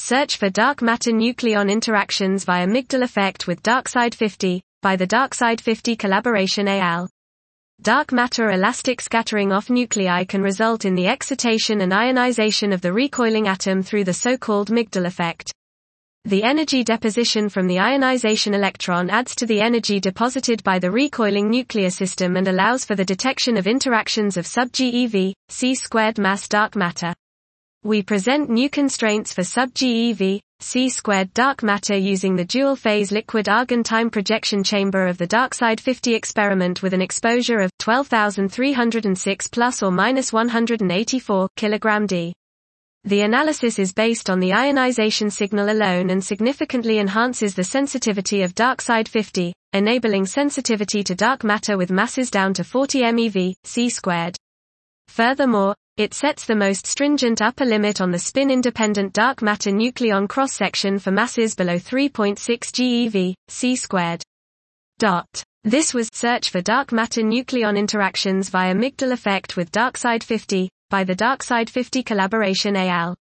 Search for dark matter nucleon interactions via Migdal effect with Darkside 50, by the Darkside 50 collaboration al. Dark matter elastic scattering off nuclei can result in the excitation and ionization of the recoiling atom through the so-called Migdal effect. The energy deposition from the ionization electron adds to the energy deposited by the recoiling nuclear system and allows for the detection of interactions of sub-GeV, c² mass dark matter. We present new constraints for sub-GeV, c² dark matter using the dual-phase liquid argon time projection chamber of the Darkside 50 experiment with an exposure of 12,306 plus or minus 184 kg/d. The analysis is based on the ionization signal alone and significantly enhances the sensitivity of Darkside 50, enabling sensitivity to dark matter with masses down to 40 MeV, c². Furthermore, it sets the most stringent upper limit on the spin-independent dark matter nucleon cross-section for masses below 3.6 GeV, c². This was Search for Dark Matter Nucleon Interactions via Migdal Effect with Darkside 50, by the Darkside 50 collaboration al.